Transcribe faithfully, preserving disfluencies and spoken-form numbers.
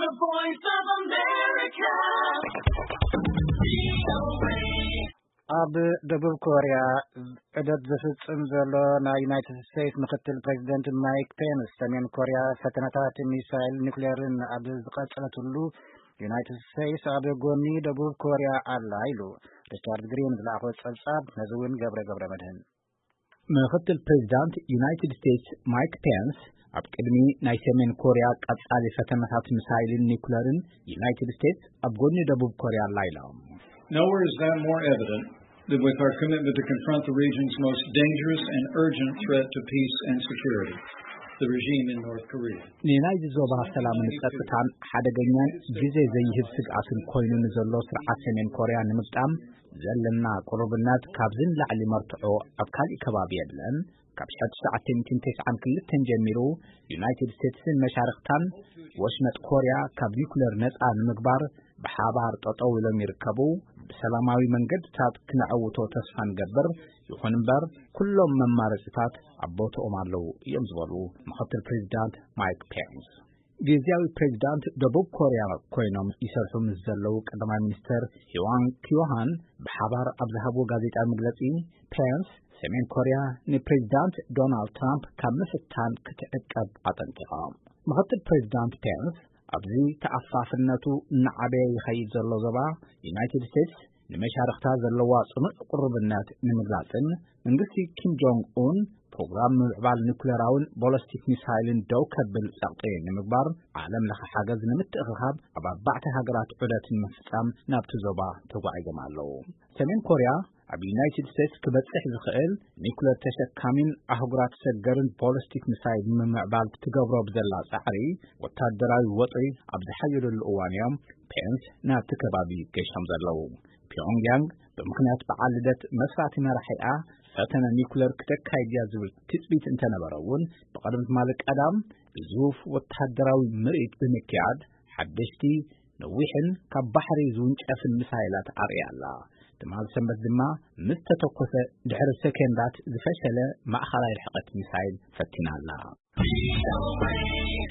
The Voice of America. ab Debub Korea adat zaftsum zalo na United States ምክትል ፕሬዝዳንት ማይክ ፔንስ ሰሜን ኮሪያ ፈተናታት ሚሳኤል ኒውክሌርን ab ዝቀጽለትሉ ዩናይትድ ስቴትስ ab ጎኒ ደቡብ ኮሪያ አላ ይሉ ሪቻርድ ግሪን ዝላቆ ጸብጻብ ነዝውን ገብረ ገብረ መድህን ምክትል ፕሬዝዳንት ዩናይትድ ስቴትስ ማይክ ፔንስ ab ቅድሚ ናይ ሰሜን ኮሪያ ቀጻሊ ፈተናታት ሚሳኤል ኒውክሌርን ዩናይትድ ስቴትስ ab ጎኒ ደቡብ ኮሪያ አላ ይሉ Nowhere is that more evident than with our commitment to confront the region's most dangerous and urgent threat to peace and security, the regime in North Korea. ኒናይዝ ዞባ ሰላምን ጸጥታን ሓደገኛን ጊዜ ዘይህብ ስግኣትን ኮይኑን ዘሎ ስርዓት ሰሜን ኮሪያ ንምጥቃም ዘለና ቁርብነት ካብዝን ላዕሊ መርትዖ ኣብ ካልእ ከባቢ የለን ካብ ሸት ሰዓትን ትንተስዓን ክልተን ጀሚሩ ዩናይትድ ስቴትስን መሻርክታን ወሽመጥ ኮሪያ ካብ ኒውክሌር ነፃ ንምግባር በሓባር ጠጠው ኢሎም ይርከቡ በሰላማዊ መንገድታት ክነዕውቶ ተስፋን ገበር ይኹን እምበር ኩሎም መማረጽታት አቦቶም አለው እዮም ዝበሉ ምክትል ፕሬዝዳንት ማይክ ፔንስ ጊዜያዊ ፕሬዝዳንት ደቡብ ኮሪያ ኮይኖም ይሰርሑ ምዘለው ቀዳማይ ሚኒስተር ሂዋን ኪዮሃን በሓባር ኣብ ዝሃቦ ጋዜጣዊ መግለጺ ፔንስ ሰሜን ኮሪያ ንፕሬዝዳንት ዶናልድ ትራምፕ ካብ ምፍታን ክትዕቀብ አጠንቅቖም ምክትል ፕሬዝዳንት ፔንስ ኣብዚ ተኣፋፍነቱ ንዓበየ ይኸይድ ዘሎ ዞባ ዩናይትድ ስቴትስ ንመሻርክታ ዘለዋ ጽኑዕ ቁርብነት ንምግላጽን መንግስቲ ኪም ጆንግ ኡን ፕሮግራም ምዕባል ኒውክሌራውን ቦሊስቲክ ሚሳይልን ደው ከብል ጸቕጢ ንምግባር ዓለም ለኸ ሓገዝ ንምትእኽኻብ ኣብ ኣርባዕተ ሃገራት ዑደትን ምፍጻም ናብቲ ዞባ ተጓዒዞም ኣለዉ ሰሜን ኮሪያ ኣብ ዩናይትድ ስቴትስ ክበጽሕ ዝኽእል ኒውክሌር ተሸካሚን ኣህጉራት ሰገርን ቦሊስቲክ ሚሳይል ንምዕባል ትገብሮ ብዘላ ጻዕሪ ወታደራዊ ወጥሪ ኣብ ዝሓየደሉ እዋን እዮም ፔንስ ናብቲ ከባቢ ገሾም ዘለዉ ፒዮንግያንግ ብምክንያት በዓል ልደት መስራቲ መራሒኣ ፈተነ ኒውክሌር ክተካይድያ ዝብል ትጽቢት እንተነበረውን ብቐደምት ማለት ቀዳም ግዙፍ ወታደራዊ ምርኢት ብምክያድ ሓደሽቲ ነዊሕን ካብ ባሕሪ ዝውንጨፍን ሚሳይላት ኣርያላ ትማል ሰንበት ድማ ምስ ተተኮሰ ድሕሪ ሰከንዳት ዝፈሸለ ማእኸላይ ርሕቀት ሚሳይል ፈቲናላ